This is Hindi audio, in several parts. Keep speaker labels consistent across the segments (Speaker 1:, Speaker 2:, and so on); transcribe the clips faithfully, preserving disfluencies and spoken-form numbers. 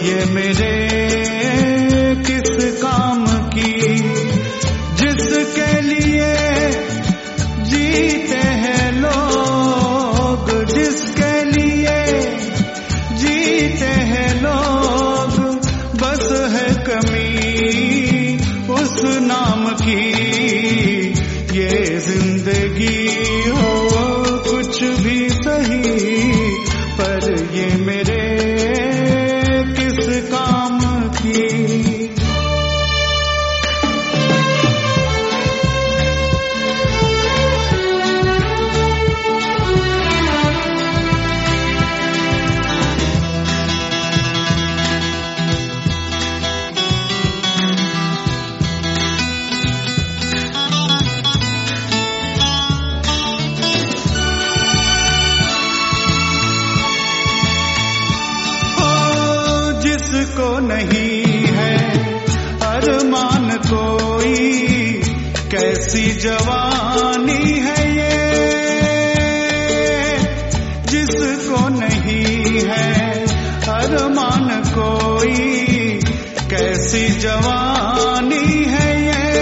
Speaker 1: ये मेरे किस काम की, जिसके लिए जीते हैं लोग, जिसके लिए जीते हैं लोग, बस है कमी उस नाम की। ये जिंदगी हो कुछ भी सही, पर ये मेरे किस काम की। जिसको नहीं है अरमान कोई, कैसी जवानी है ये। जिसको नहीं है अरमान कोई, कैसी जवानी है ये।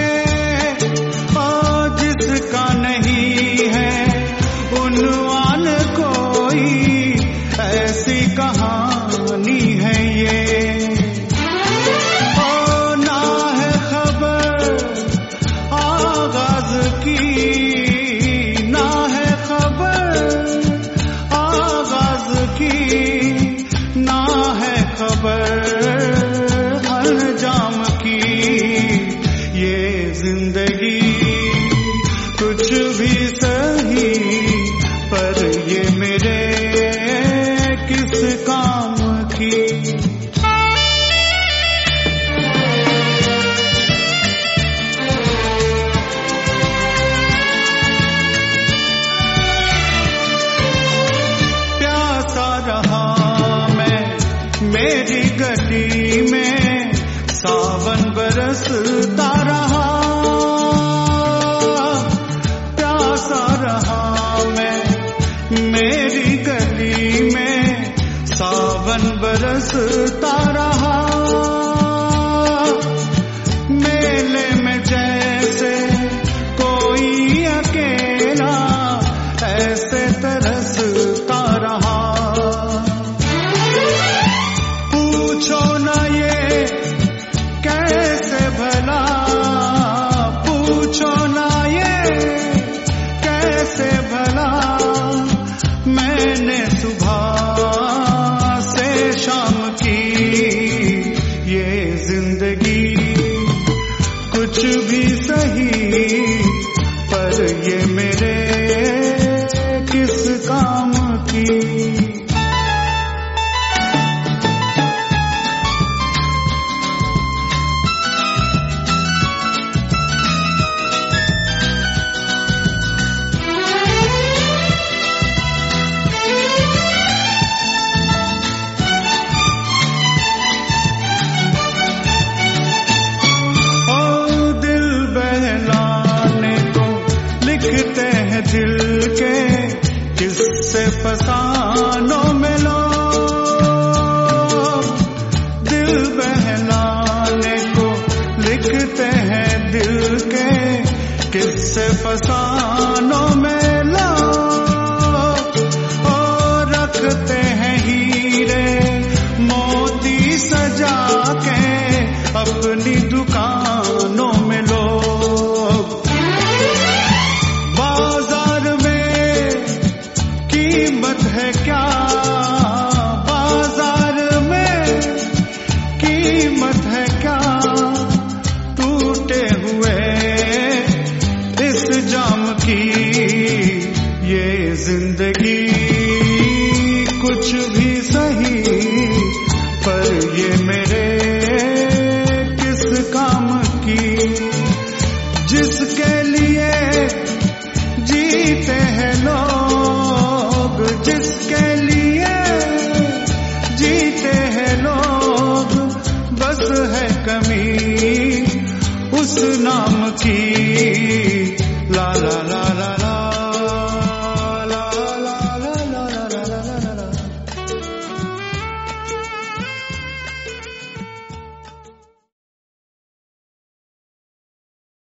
Speaker 1: और जिसका नहीं है उन्वान कोई, ऐसी कहानी है ये। ओ ना है खबर आगाज की, ना है खबर आगाज की, ना है खबर अंजाम की। ये जिंदगी कुछ भी सही, पर ये मेरे किस काम की। प्यासा रहा मैं मेरी गली में, सावन बरसता रहा। प्यासा रहा मैं मेरी गली में, सावन बरसता रहा। मेले में जैसे कोई अकेला, ऐसे तरसता रहा। पूछो ना ये कैसे भला, पूछो ना ये कैसे भला। मैंने सुबह से शाम की, ये जिंदगी कुछ भी सही, पर ये मेरे किस काम की। लिखते हैं दिल के किससे फसानों में लो, दिल बहलाने को लिखते हैं दिल के किससे फसानों में लो। और रखते हैं हीरे मोती सजा के अपनी दुकान